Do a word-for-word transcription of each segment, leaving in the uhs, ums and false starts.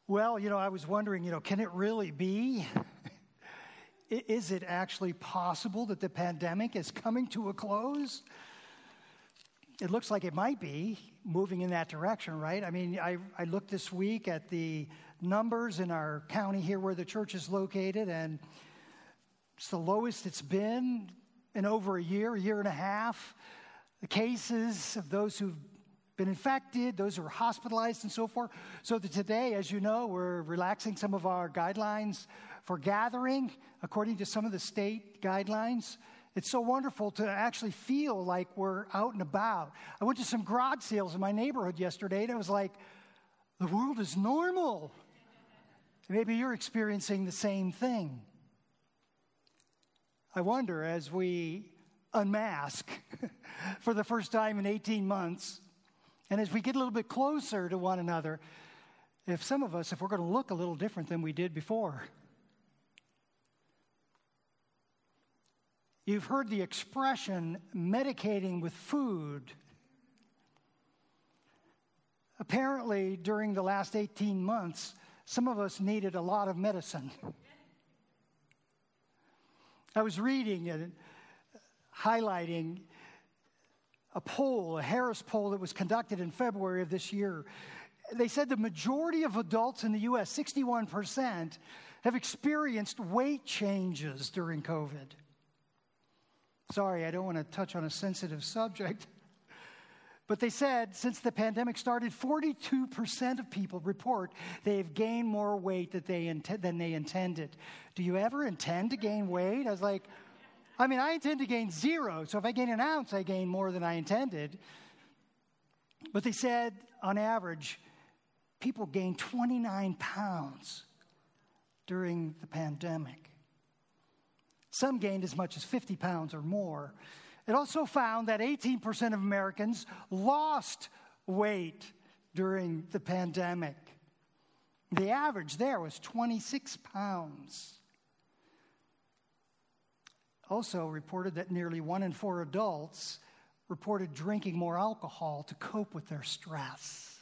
Well, you know, I was wondering, you know, can it really be? Is it actually possible that the pandemic is coming to a close? It looks like it might be moving in that direction, right? I mean, I, I looked this week at the numbers in our county here where the church is located, and it's the lowest it's been in over a year, a year and a half. The cases of those who've been infected, those who are hospitalized and so forth. So that today, as you know, we're relaxing some of our guidelines for gathering according to some of the state guidelines. It's so wonderful to actually feel like we're out and about. I went to some garage sales in my neighborhood yesterday, and I was like, the world is normal. Maybe you're experiencing the same thing. I wonder, as we unmask for the first time in eighteen months, and as we get a little bit closer to one another, if some of us, if we're going to look a little different than we did before. You've heard the expression, medicating with food. Apparently, during the last eighteen months, some of us needed a lot of medicine. I was reading and highlighting a poll, a Harris poll that was conducted in February of this year. They said the majority of adults in the U S, sixty-one percent, have experienced weight changes during COVID. Sorry, I don't want to touch on a sensitive subject. But they said since the pandemic started, forty-two percent of people report they've gained more weight that they int- than they intended. Do you ever intend to gain weight? I was like, I mean, I intend to gain zero. So if I gain an ounce, I gain more than I intended. But they said, on average, people gained twenty-nine pounds during the pandemic. Some gained as much as fifty pounds or more. It also found that eighteen percent of Americans lost weight during the pandemic. The average there was twenty-six pounds. Also reported that nearly one in four adults reported drinking more alcohol to cope with their stress.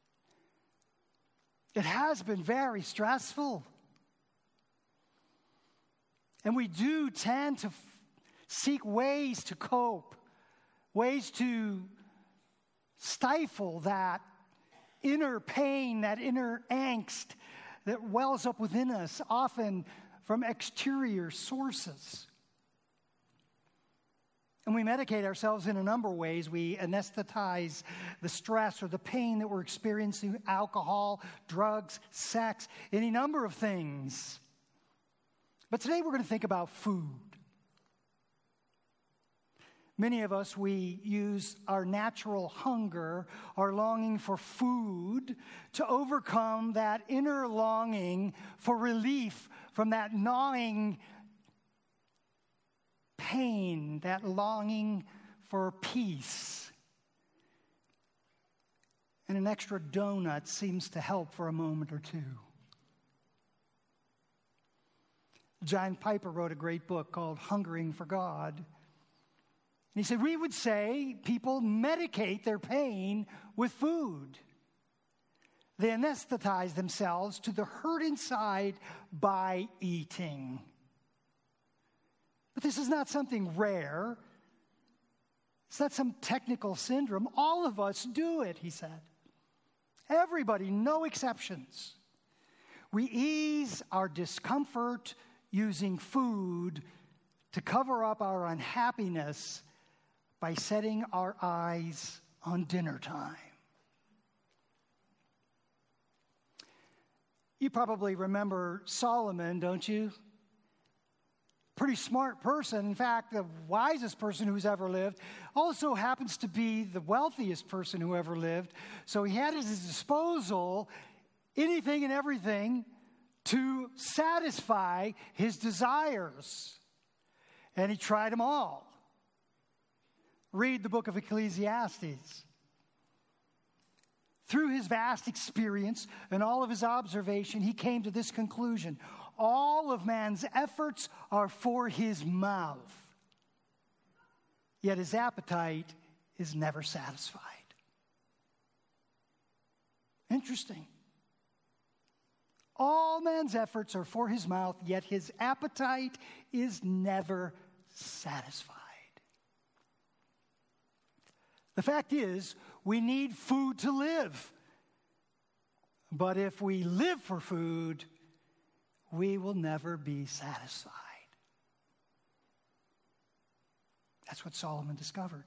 It has been very stressful. And we do tend to f- seek ways to cope, ways to stifle that inner pain, that inner angst that wells up within us, often from exterior sources. And we medicate ourselves in a number of ways. We anesthetize the stress or the pain that we're experiencing, alcohol, drugs, sex, any number of things. But today we're going to think about food. Many of us, we use our natural hunger, our longing for food, to overcome that inner longing for relief from that gnawing pain, that longing for peace. And an extra donut seems to help for a moment or two. John Piper wrote a great book called Hungering for God. And he said, we would say people medicate their pain with food. They anesthetize themselves to the hurt inside by eating. But this is not something rare. It's not some technical syndrome. All of us do it, he said. Everybody, no exceptions. We ease our discomfort using food to cover up our unhappiness by setting our eyes on dinner time. You probably remember Solomon, don't you? Pretty smart person. In fact, the wisest person who's ever lived. Also happens to be the wealthiest person who ever lived. So he had at his disposal anything and everything to satisfy his desires. And he tried them all. Read the book of Ecclesiastes. Through his vast experience and all of his observation, he came to this conclusion. All of man's efforts are for his mouth, yet his appetite is never satisfied. Interesting. All man's efforts are for his mouth, yet his appetite is never satisfied. The fact is, we need food to live. But if we live for food, we will never be satisfied. That's what Solomon discovered.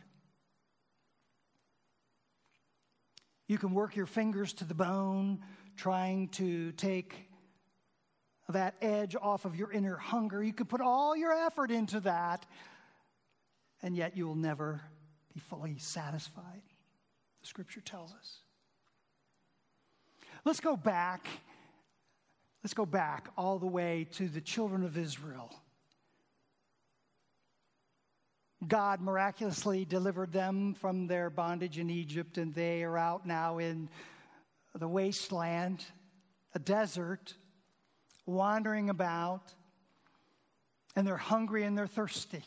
You can work your fingers to the bone, trying to take that edge off of your inner hunger. You can put all your effort into that, and yet you will never be fully satisfied, the Scripture tells us. Let's go back. Let's go back all the way to the children of Israel. God miraculously delivered them from their bondage in Egypt, and they are out now in the wasteland, a desert, wandering about, and they're hungry and they're thirsty.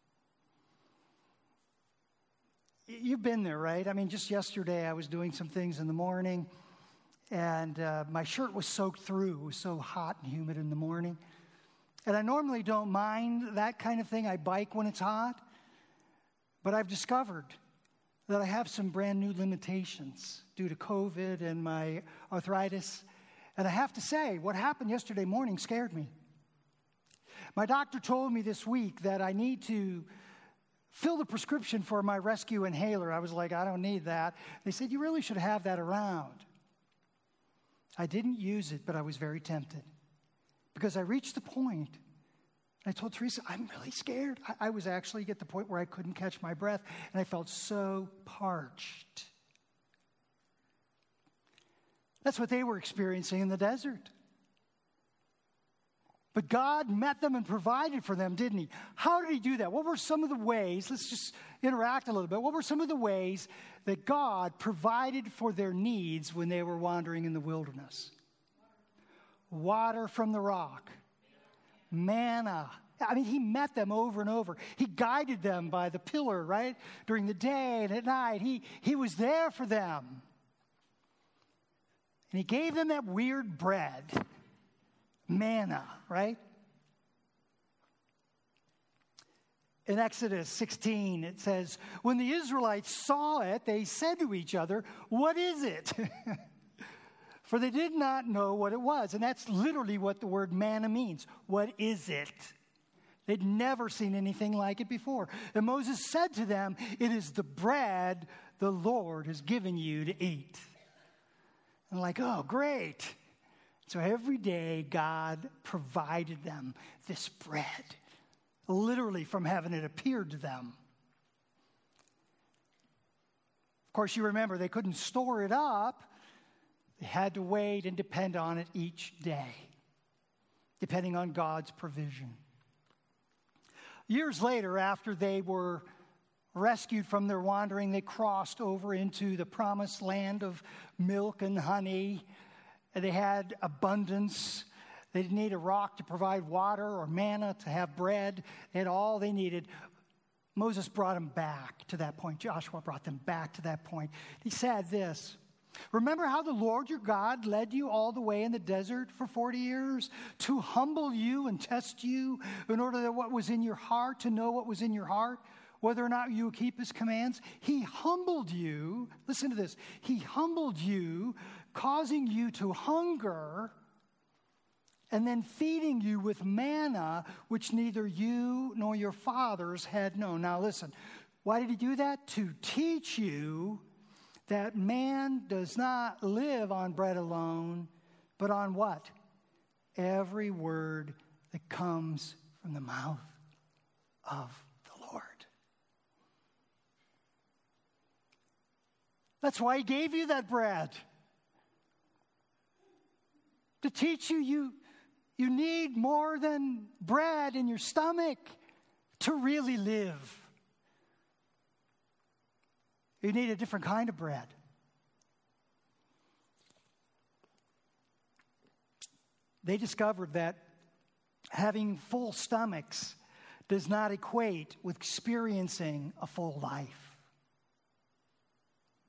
You've been there, right? I mean, just yesterday I was doing some things in the morning, and uh, my shirt was soaked through. It was so hot and humid in the morning. And I normally don't mind that kind of thing. I bike when it's hot. But I've discovered that I have some brand new limitations due to COVID and my arthritis. And I have to say, what happened yesterday morning scared me. My doctor told me this week that I need to fill the prescription for my rescue inhaler. I was like, I don't need that. They said, you really should have that around. I didn't use it, but I was very tempted. Because I reached the point, I told Teresa, I'm really scared. I, I was actually at the point where I couldn't catch my breath, and I felt so parched. That's what they were experiencing in the desert. But God met them and provided for them, didn't he? How did he do that? What were some of the ways, let's just interact a little bit. What were some of the ways that God provided for their needs when they were wandering in the wilderness? Water from the rock. Manna. I mean, he met them over and over. He guided them by the pillar, right? During the day and at night. He, he was there for them. And he gave them that weird bread. Manna, right? In Exodus sixteen, it says, when the Israelites saw it, they said to each other, what is it? For they did not know what it was. And that's literally what the word manna means. What is it? They'd never seen anything like it before. And Moses said to them, it is the bread the Lord has given you to eat. And like, oh, great. So every day God provided them this bread. Literally from heaven it appeared to them. Of course, you remember they couldn't store it up. They had to wait and depend on it each day, depending on God's provision. Years later, after they were rescued from their wandering, they crossed over into the promised land of milk and honey. They had abundance. They didn't need a rock to provide water or manna to have bread. They had all they needed. Moses brought them back to that point. Joshua brought them back to that point. He said this, remember how the Lord your God led you all the way in the desert for forty years to humble you and test you in order that what was in your heart, to know what was in your heart, whether or not you would keep his commands. He humbled you. Listen to this. He humbled you, causing you to hunger, and then feeding you with manna, which neither you nor your fathers had known. Now listen, why did he do that? To teach you that man does not live on bread alone, but on what? Every word that comes from the mouth of the Lord. That's why he gave you that bread. To teach you, you, you need more than bread in your stomach to really live. You need a different kind of bread. They discovered that having full stomachs does not equate with experiencing a full life.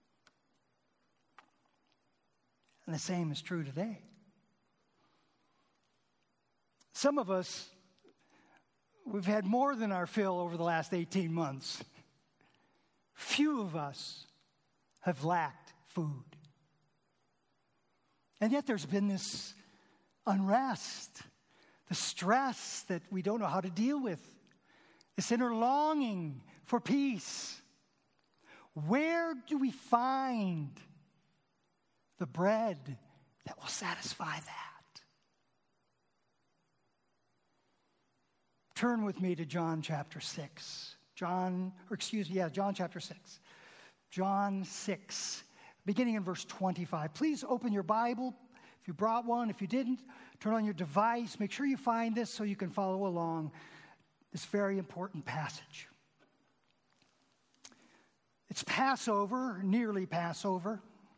And the same is true today. Some of us, we've had more than our fill over the last eighteen months. Few of us have lacked food. And yet there's been this unrest, the stress that we don't know how to deal with, this inner longing for peace. Where do we find the bread that will satisfy that? Turn with me to John chapter six. John, or excuse me, yeah, John chapter six. John six, beginning in verse twenty-five. Please open your Bible. If you brought one, if you didn't, turn on your device. Make sure you find this so you can follow along this very important passage. It's Passover, nearly Passover.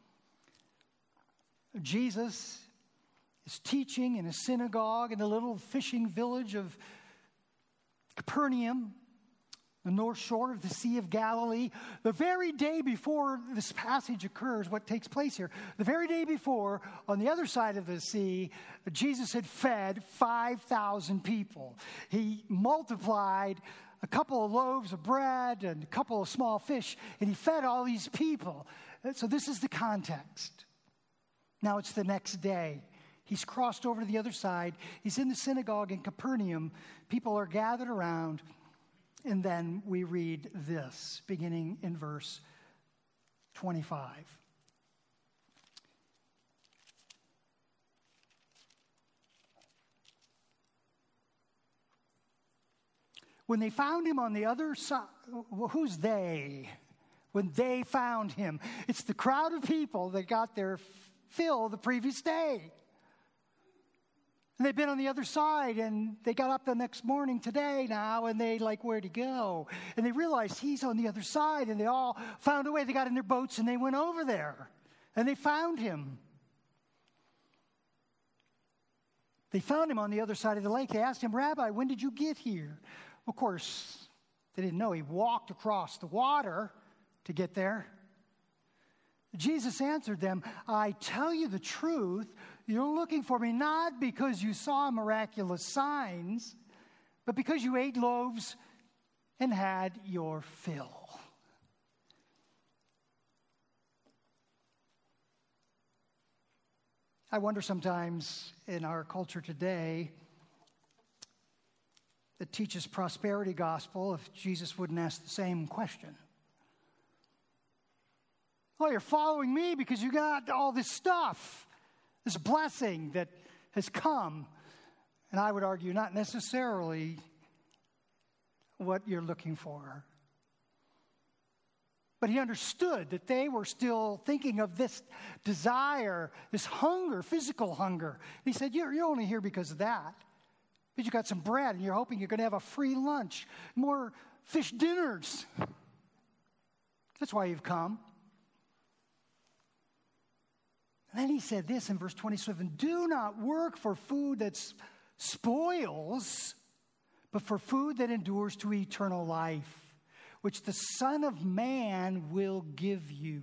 Jesus is teaching in a synagogue in the little fishing village of Capernaum, the north shore of the Sea of Galilee. The very day before this passage occurs, what takes place here, the very day before, on the other side of the sea, Jesus had fed five thousand people. He multiplied a couple of loaves of bread and a couple of small fish, and he fed all these people. So this is the context. Now it's the next day. He's crossed over to the other side. He's in the synagogue in Capernaum. People are gathered around. And then we read this, beginning in verse twenty-five. When they found him on the other side, well, who's they? When they found him, it's the crowd of people that got their fill the previous day. And they've been on the other side, and they got up the next morning today now, and they like, where'd he go? And they realized he's on the other side, and they all found a way. They got in their boats, and they went over there, and they found him. They found him on the other side of the lake. They asked him, Rabbi, when did you get here? Of course, they didn't know he walked across the water to get there. Jesus answered them, I tell you the truth, you're looking for me not because you saw miraculous signs, but because you ate loaves and had your fill. I wonder sometimes in our culture today that teaches prosperity gospel if Jesus wouldn't ask the same question. Well, you're following me because you got all this stuff, this blessing that has come. And I would argue not necessarily what you're looking for. But he understood that they were still thinking of this desire, this hunger, physical hunger. He said, you're, you're only here because of that. Because you got some bread and you're hoping you're going to have a free lunch, more fish dinners. That's why you've come. And then he said this in verse twenty-seven, do not work for food that spoils, but for food that endures to eternal life, which the Son of Man will give you.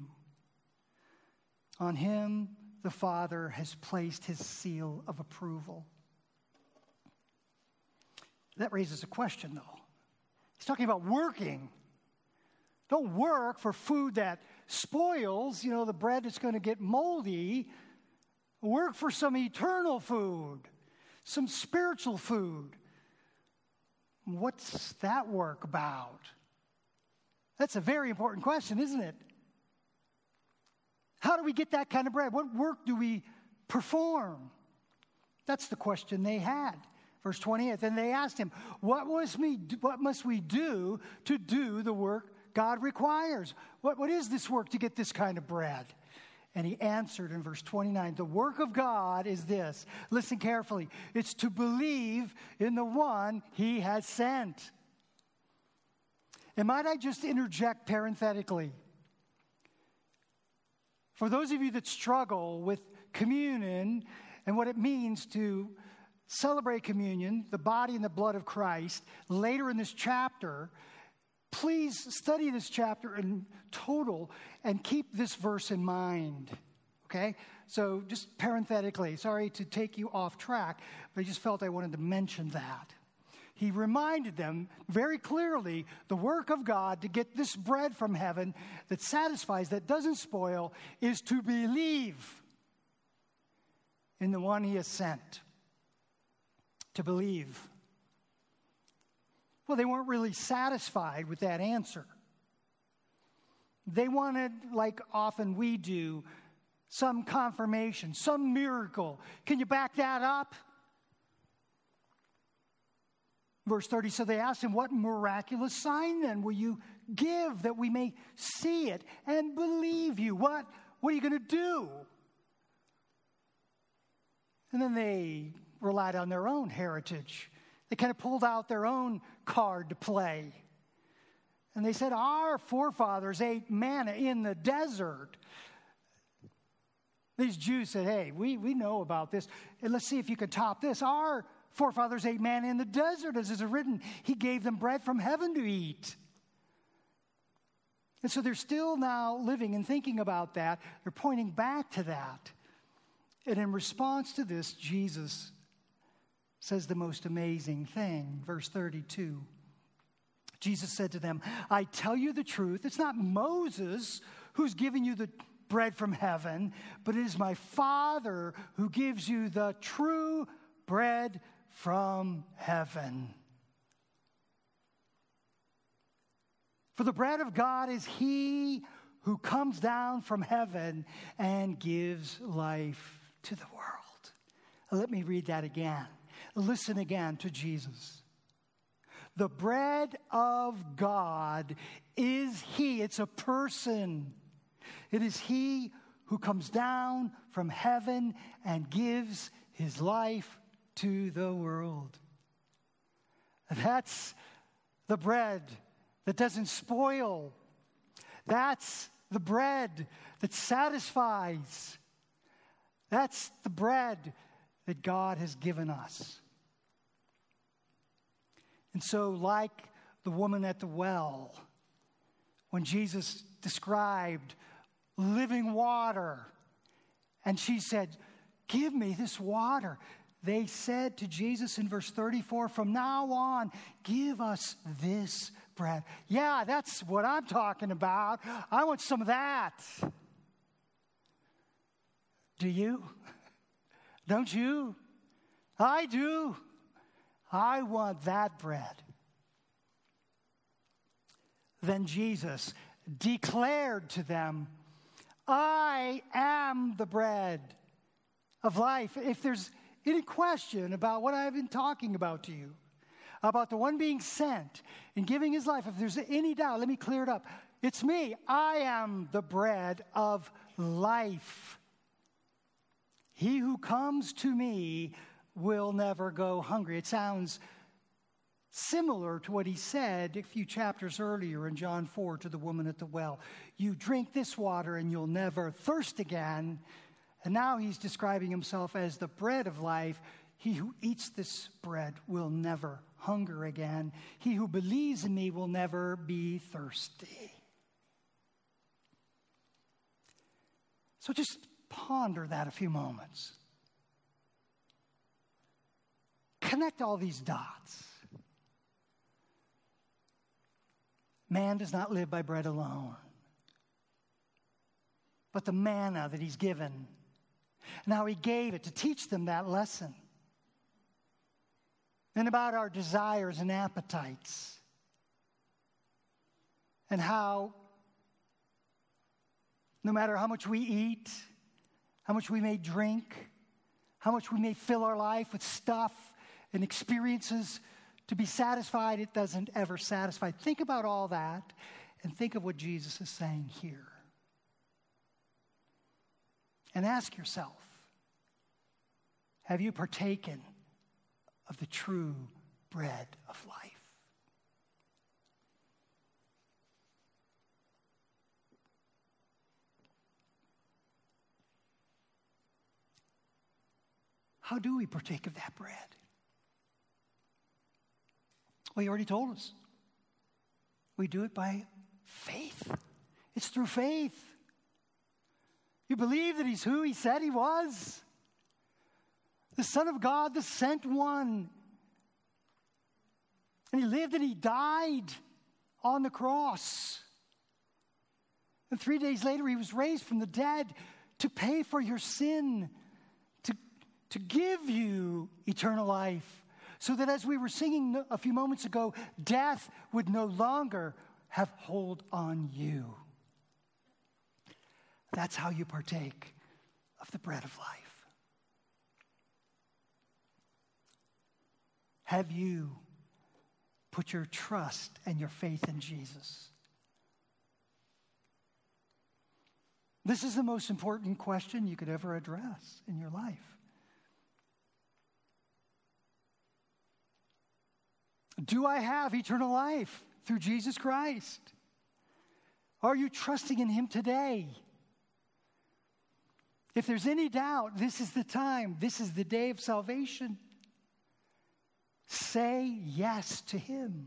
On him the Father has placed his seal of approval. That raises a question, though. He's talking about working. Don't work for food that spoils, you know, the bread that's going to get moldy. Work for some eternal food, some spiritual food. What's that work about? That's a very important question, isn't it? How do we get that kind of bread? What work do we perform? That's the question they had. Verse twenty-eight, then they asked him, what must we do, what must we do to do the work God requires? What, what is this work to get this kind of bread? And he answered in verse twenty-nine, the work of God is this. Listen carefully. It's to believe in the one he has sent. And might I just interject parenthetically? For those of you that struggle with communion and what it means to celebrate communion, the body and the blood of Christ, later in this chapter, please study this chapter in total and keep this verse in mind. okay? So just parenthetically, sorry to take you off track, but I just felt I wanted to mention that. He reminded them very clearly the work of God to get this bread from heaven that satisfies, that doesn't spoil, is to believe in the one he has sent. To believe. Well, they weren't really satisfied with that answer. They wanted, like often we do, some confirmation, some miracle. Can you back that up? Verse thirty, so they asked him, what miraculous sign then will you give that we may see it and believe you? What, what are you going to do? And then they relied on their own heritage. They kind of pulled out their own card to play. And they said, our forefathers ate manna in the desert. These Jews said, hey, we, we know about this. And let's see if you can top this. Our forefathers ate manna in the desert, as is written. He gave them bread from heaven to eat. And so they're still now living and thinking about that. They're pointing back to that. And in response to this, Jesus says the most amazing thing. Verse thirty-two. Jesus said to them, I tell you the truth. It's not Moses who's giving you the bread from heaven, but it is my Father who gives you the true bread from heaven. For the bread of God is he who comes down from heaven and gives life to the world. Let me read that again. Listen again to Jesus. The bread of God is he. It's a person. It is he who comes down from heaven and gives his life to the world. That's the bread that doesn't spoil. That's the bread that satisfies. That's the bread that God has given us. And so, like the woman at the well, when Jesus described living water, and she said, give me this water. They said to Jesus in verse thirty-four, from now on, give us this bread. Yeah, that's what I'm talking about. I want some of that. Do you? Don't you? I do. I want that bread. Then Jesus declared to them, I am the bread of life. If there's any question about what I've been talking about to you, about the one being sent and giving his life, if there's any doubt, let me clear it up. It's me. I am the bread of life. He who comes to me will never go hungry. It sounds similar to what he said a few chapters earlier in John four to the woman at the well. You drink this water and you'll never thirst again. And now he's describing himself as the bread of life. He who eats this bread will never hunger again. He who believes in me will never be thirsty. So just ponder that a few moments. Connect all these dots. Man does not live by bread alone, but the manna that he's given. And how he gave it to teach them that lesson. And about our desires and appetites. And how no matter how much we eat, how much we may drink, how much we may fill our life with stuff and experiences to be satisfied, it doesn't ever satisfy. Think about all that and think of what Jesus is saying here. And ask yourself, have you partaken of the true bread of life? How do we partake of that bread? Well, he already told us. We do it by faith. It's through faith. You believe that he's who he said he was? The Son of God, the sent one. And he lived and he died on the cross. And three days later, he was raised from the dead to pay for your sin, to, to give you eternal life, so that as we were singing a few moments ago, death would no longer have hold on you. That's how you partake of the bread of life. Have you put your trust and your faith in Jesus? This is the most important question you could ever address in your life. Do I have eternal life through Jesus Christ? Are you trusting in him today? If there's any doubt, this is the time. This is the day of salvation. Say yes to him.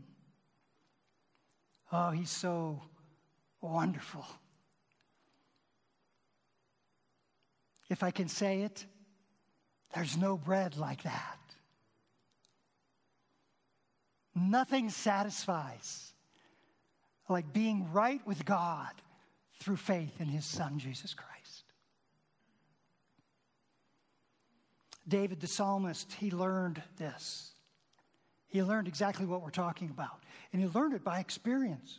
Oh, he's so wonderful. If I can say it, there's no bread like that. Nothing satisfies like being right with God through faith in his Son, Jesus Christ. David the psalmist, he learned this. He learned exactly what we're talking about. And he learned it by experience.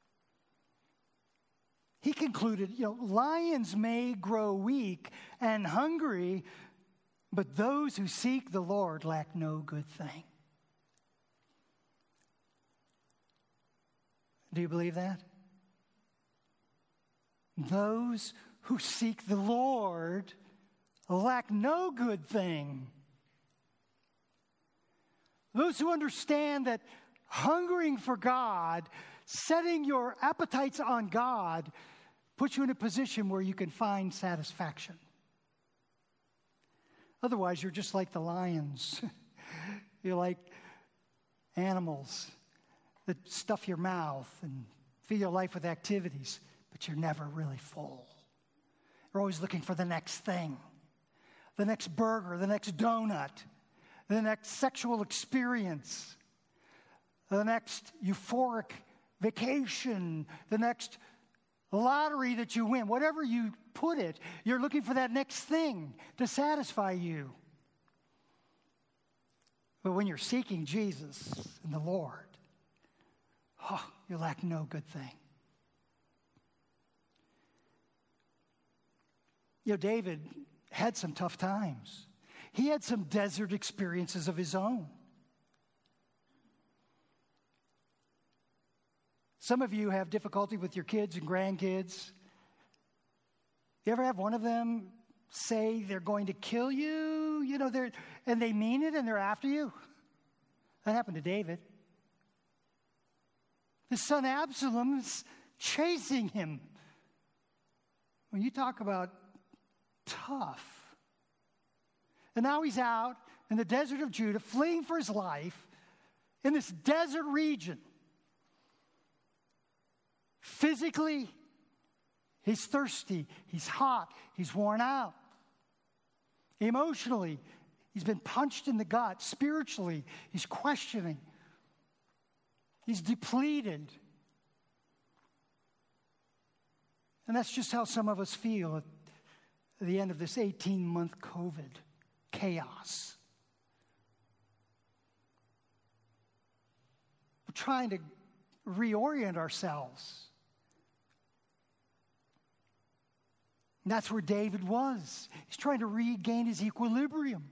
He concluded, you know, lions may grow weak and hungry, but those who seek the Lord lack no good thing. Do you believe that? Those who seek the Lord lack no good thing. Those who understand that hungering for God, setting your appetites on God, puts you in a position where you can find satisfaction. Otherwise, you're just like the lions. You're like animals that stuff your mouth and fill your life with activities, but you're never really full. You're always looking for the next thing, the next burger, the next donut, the next sexual experience, the next euphoric vacation, the next lottery that you win. Whatever you put it, you're looking for that next thing to satisfy you. But when you're seeking Jesus and the Lord, oh, you lack no good thing. You know, David had some tough times. He had some desert experiences of his own. Some of you have difficulty with your kids and grandkids. You ever have one of them say they're going to kill you? You know, they're and they mean it and they're after you? That happened to David. His son Absalom is chasing him. When you talk about tough. And now he's out in the desert of Judah, fleeing for his life in this desert region. Physically, he's thirsty, he's hot, he's worn out. Emotionally, he's been punched in the gut. Spiritually, he's questioning. He's depleted. And that's just how some of us feel at the end of this eighteen-month COVID chaos. We're trying to reorient ourselves. And that's where David was. He's trying to regain his equilibrium.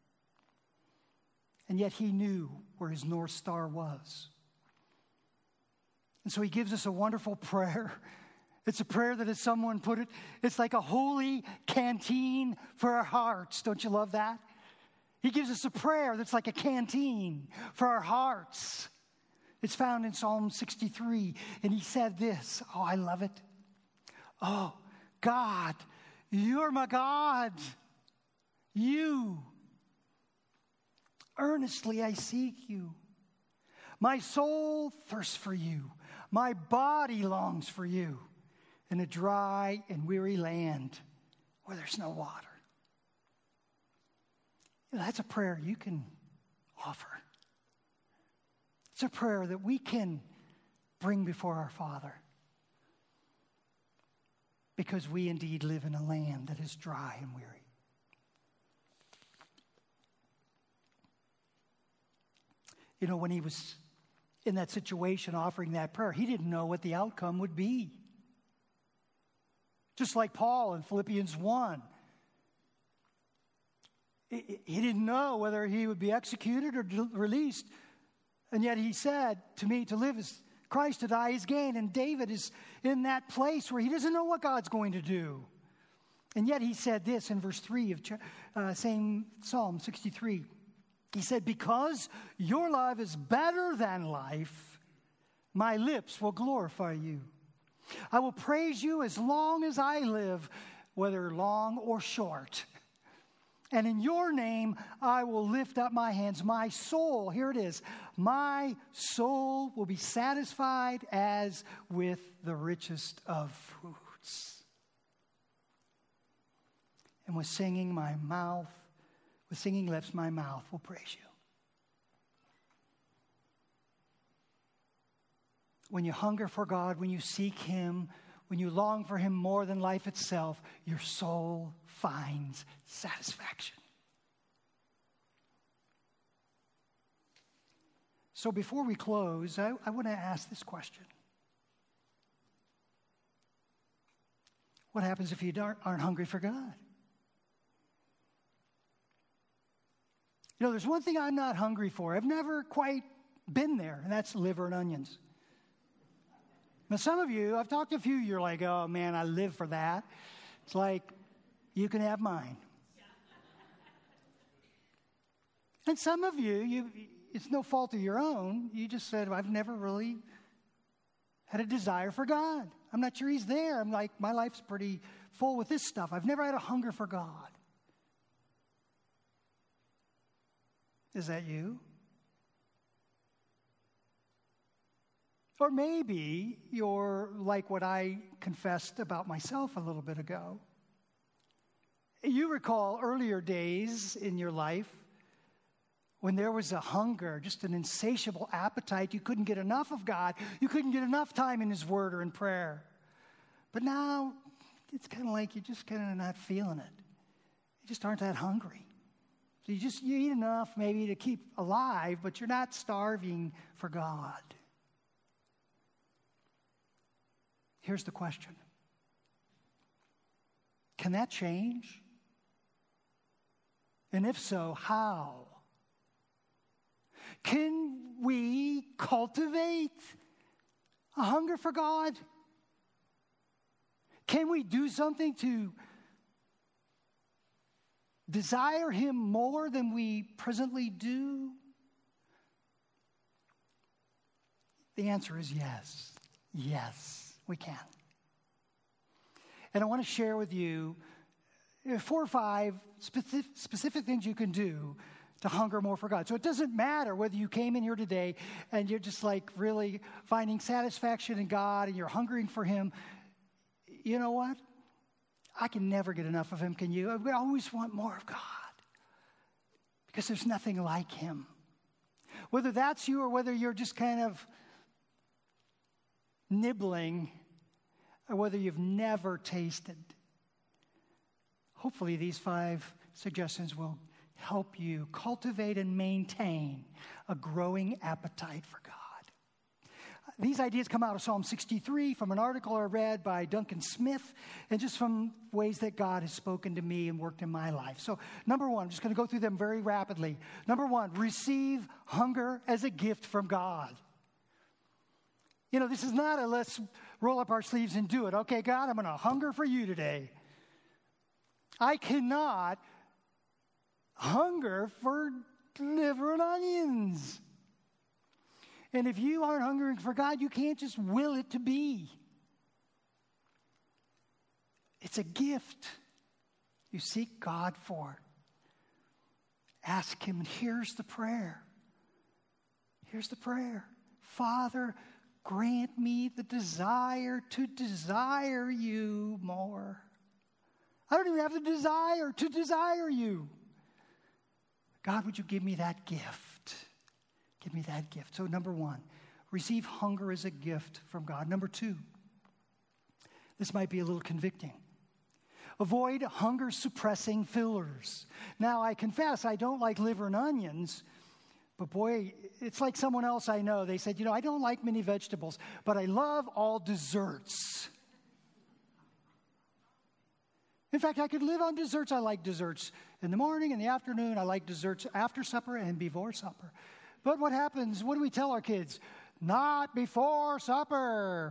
And yet he knew where his North Star was. And so he gives us a wonderful prayer. It's a prayer that, as someone put it, it's like a holy canteen for our hearts. Don't you love that? He gives us a prayer that's like a canteen for our hearts. It's found in Psalm sixty-three. And he said this. Oh, I love it. Oh, God, you're my God. You. Earnestly I seek you. My soul thirsts for you. My body longs for you in a dry and weary land where there's no water. You know, that's a prayer you can offer. It's a prayer that we can bring before our Father, because we indeed live in a land that is dry and weary. You know, when he was in that situation offering that prayer, he didn't know what the outcome would be. Just like Paul in Philippians one. He didn't know whether he would be executed or released. And yet he said, to me, to live is Christ, to die is gain. And David is in that place where he doesn't know what God's going to do. And yet he said this in verse three of uh, same Psalm sixty-three. He said, because your love is better than life, my lips will glorify you. I will praise you as long as I live, whether long or short. And in your name, I will lift up my hands. My soul, here it is, my soul will be satisfied as with the richest of foods. And with singing my mouth, with singing lips, my mouth will praise you. When you hunger for God, when you seek Him, when you long for Him more than life itself, your soul finds satisfaction. So before we close, I, I want to ask this question. What happens if you aren't, aren't hungry for God? You know, there's one thing I'm not hungry for. I've never quite been there, and that's liver and onions. Now, some of you, I've talked to a few, you're like, oh, man, I live for that. It's like, you can have mine. And some of you, you, it's no fault of your own. You just said, I've never really had a desire for God. I'm not sure He's there. I'm like, my life's pretty full with this stuff. I've never had a hunger for God. Is that you? Or maybe you're like what I confessed about myself a little bit ago. You recall earlier days in your life when there was a hunger, just an insatiable appetite. You couldn't get enough of God. You couldn't get enough time in His Word or in prayer. But now it's kind of like you're just kind of not feeling it. You just aren't that hungry. So you just you eat enough maybe to keep alive, but you're not starving for God. Here's the question. Can that change? And if so, how? Can we cultivate a hunger for God? Can we do something to desire Him more than we presently do? The answer is yes. Yes. We can. And I want to share with you four or five specific, specific things you can do to hunger more for God. So it doesn't matter whether you came in here today and you're just like really finding satisfaction in God and you're hungering for Him. You know what? I can never get enough of Him, can you? We always want more of God because there's nothing like Him. Whether that's you or whether you're just kind of nibbling, or whether you've never tasted. Hopefully these five suggestions will help you cultivate and maintain a growing appetite for God. These ideas come out of Psalm sixty-three from an article I read by Duncan Smith and just from ways that God has spoken to me and worked in my life. So number one, I'm just going to go through them very rapidly. Number one, receive hunger as a gift from God. You know, this is not a let's roll up our sleeves and do it. Okay, God, I'm going to hunger for you today. I cannot hunger for liver and onions. And if you aren't hungering for God, you can't just will it to be. It's a gift you seek God for. Ask Him, and here's the prayer. Here's the prayer. Father, grant me the desire to desire you more. I don't even have the desire to desire you. God, would you give me that gift? Give me that gift. So number one, receive hunger as a gift from God. Number two, this might be a little convicting. Avoid hunger-suppressing fillers. Now, I confess I don't like liver and onions, but boy, it's like someone else I know. They said, you know, I don't like many vegetables, but I love all desserts. In fact, I could live on desserts. I like desserts in the morning, in the afternoon. I like desserts after supper and before supper. But what happens? What do we tell our kids? Not before supper.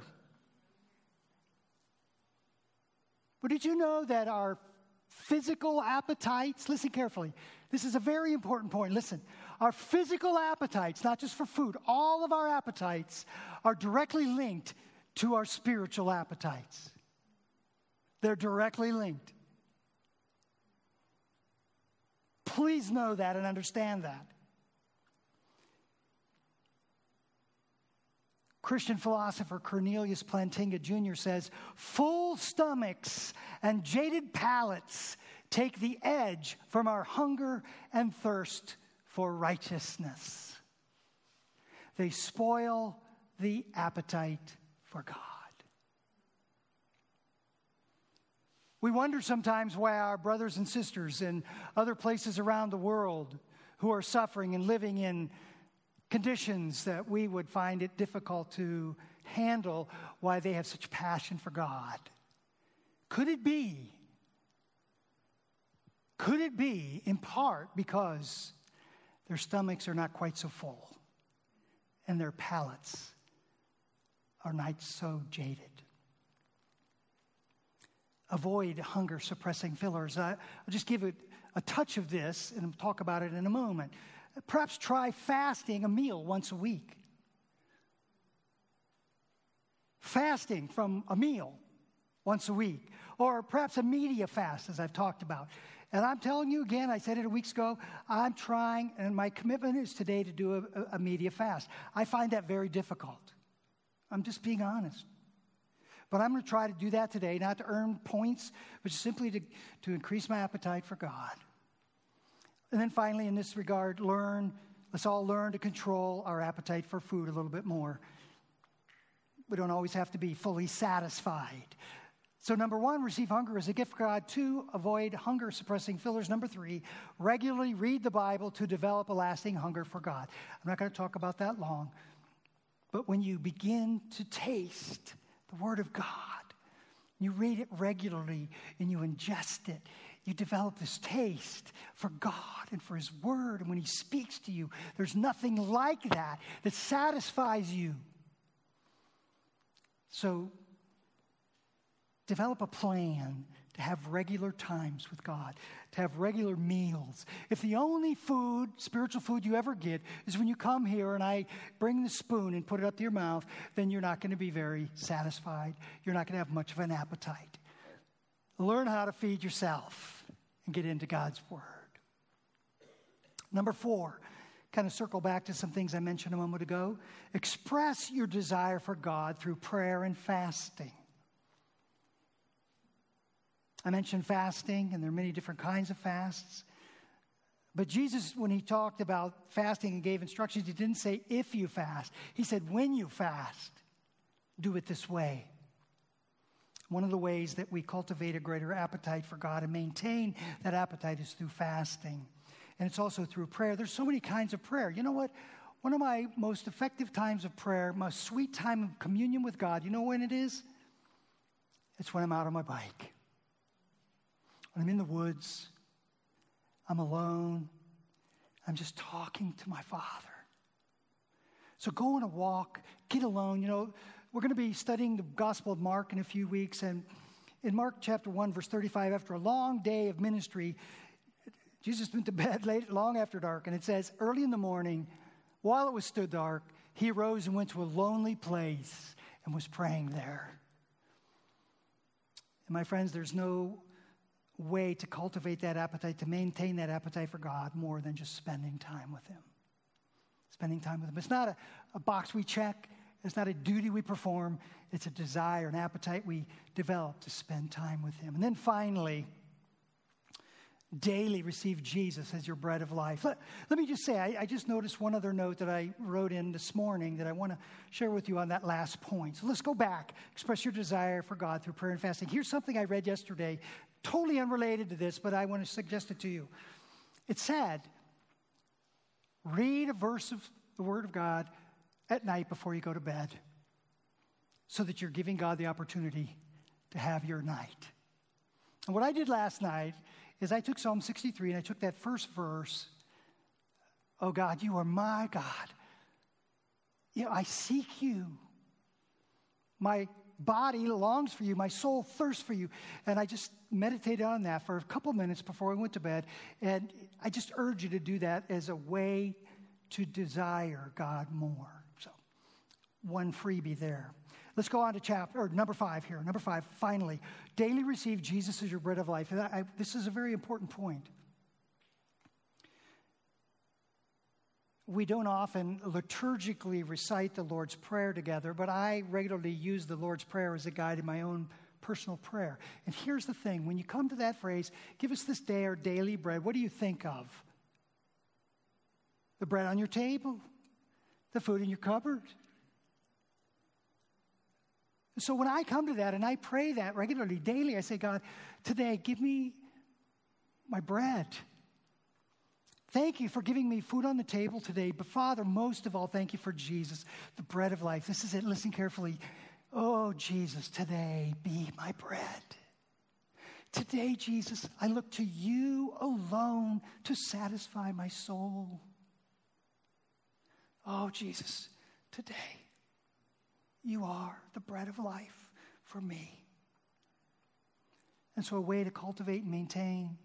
But did you know that our physical appetites, listen carefully, this is a very important point. Listen, our physical appetites, not just for food, all of our appetites are directly linked to our spiritual appetites. They're directly linked. Please know that and understand that. Christian philosopher Cornelius Plantinga Junior says, full stomachs and jaded palates take the edge from our hunger and thirst for righteousness. They spoil the appetite for God. We wonder sometimes why our brothers and sisters in other places around the world who are suffering and living in conditions that we would find it difficult to handle, why they have such passion for God. Could it be, could it be in part because their stomachs are not quite so full and their palates are not so jaded? Avoid hunger-suppressing fillers. I, I'll just give it a touch of this and I'll talk about it in a moment. Perhaps try fasting a meal once a week. Fasting from a meal once a week. Or perhaps a media fast, as I've talked about. And I'm telling you again, I said it a week ago, I'm trying, and my commitment is today to do a, a media fast. I find that very difficult. I'm just being honest. But I'm going to try to do that today, not to earn points, but simply to, to increase my appetite for God. And then finally, in this regard, learn, let's all learn to control our appetite for food a little bit more. We don't always have to be fully satisfied. So number one, receive hunger as a gift from God. Two, avoid hunger-suppressing fillers. Number three, regularly read the Bible to develop a lasting hunger for God. I'm not going to talk about that long. But when you begin to taste the Word of God, you read it regularly and you ingest it, you develop this taste for God and for His Word. And when He speaks to you, there's nothing like that that satisfies you. So develop a plan to have regular times with God, to have regular meals. If the only food, spiritual food you ever get is when you come here and I bring the spoon and put it up to your mouth, then you're not going to be very satisfied. You're not going to have much of an appetite. Learn how to feed yourself and get into God's Word. Number four, kind of circle back to some things I mentioned a moment ago. Express your desire for God through prayer and fasting. I mentioned fasting, and there are many different kinds of fasts. But Jesus, when He talked about fasting and gave instructions, He didn't say if you fast. He said when you fast, do it this way. One of the ways that we cultivate a greater appetite for God and maintain that appetite is through fasting. And it's also through prayer. There's so many kinds of prayer. You know what? One of my most effective times of prayer, my sweet time of communion with God, you know when it is? It's when I'm out on my bike. When I'm in the woods, I'm alone, I'm just talking to my Father. So go on a walk, get alone. You know, we're going to be studying the Gospel of Mark in a few weeks. And in Mark chapter one, verse thirty-five, after a long day of ministry, Jesus went to bed late, long after dark. And it says, early in the morning, while it was still dark, He arose and went to a lonely place and was praying there. And my friends, there's no way to cultivate that appetite, to maintain that appetite for God more than just spending time with Him. Spending time with Him. It's not a, a box we check. It's not a duty we perform. It's a desire, an appetite we develop to spend time with Him. And then finally, daily receive Jesus as your bread of life. Let, let me just say, I, I just noticed one other note that I wrote in this morning that I want to share with you on that last point. So let's go back. Express your desire for God through prayer and fasting. Here's something I read yesterday, totally unrelated to this, but I want to suggest it to you. It said, read a verse of the Word of God at night before you go to bed so that you're giving God the opportunity to have your night. And what I did last night is I took Psalm sixty-three and I took that first verse. Oh God, you are my God. You know, I seek you. My body longs for you. My soul thirsts for you. And I just meditated on that for a couple minutes before I went to bed. And I just urge you to do that as a way to desire God more. So, one freebie there. Let's go on to chapter, or number five here. Number five, finally, daily receive Jesus as your bread of life. And I, this is a very important point. We don't often liturgically recite the Lord's Prayer together, but I regularly use the Lord's Prayer as a guide in my own personal prayer. And here's the thing. When you come to that phrase, give us this day our daily bread, what do you think of? The bread on your table, the food in your cupboard. So when I come to that and I pray that regularly, daily, I say, God, today, give me my bread. Thank you for giving me food on the table today. But Father, most of all, thank you for Jesus, the bread of life. This is it. Listen carefully. Oh, Jesus, today be my bread. Today, Jesus, I look to you alone to satisfy my soul. Oh, Jesus, today, you are the bread of life for me. And so a way to cultivate and maintain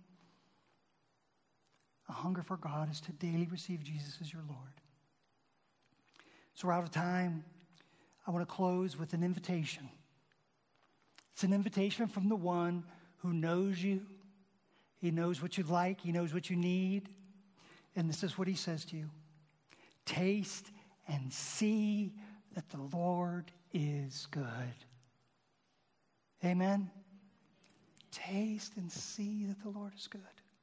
a hunger for God is to daily receive Jesus as your Lord. So we're out of time. I want to close with an invitation. It's an invitation from the one who knows you. He knows what you like. He knows what you need. And this is what he says to you. Taste and see that the Lord is good. Amen? Taste and see that the Lord is good.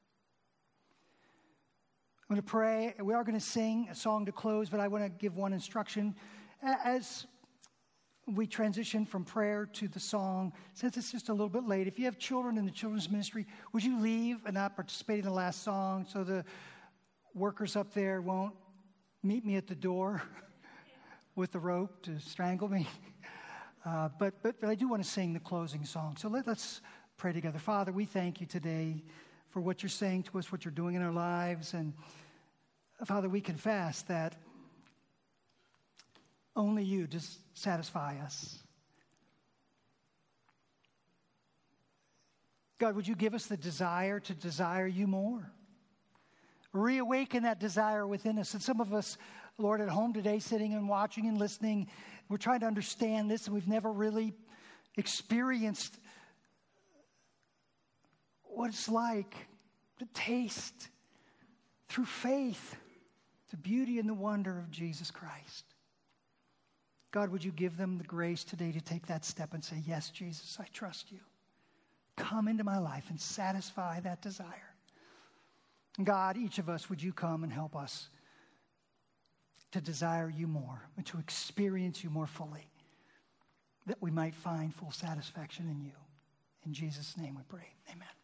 I'm going to pray. We are going to sing a song to close, but I want to give one instruction. As we transition from prayer to the song, since it's just a little bit late, if you have children in the children's ministry, would you leave and not participate in the last song so the workers up there won't meet me at the door with the rope to strangle me? Uh, but, but but I do want to sing the closing song. So let, let's pray together. Father, we thank you today for what you're saying to us, what you're doing in our lives. And Father, we confess that only you just satisfy us. God, would you give us the desire to desire you more? Reawaken that desire within us. And some of us, Lord, at home today, sitting and watching and listening, we're trying to understand this, and we've never really experienced what it's like to taste through faith the beauty and the wonder of Jesus Christ. God, would you give them the grace today to take that step and say, yes, Jesus, I trust you. Come into my life and satisfy that desire. God, each of us, would you come and help us to desire you more and to experience you more fully, that we might find full satisfaction in you. In Jesus' name we pray. Amen.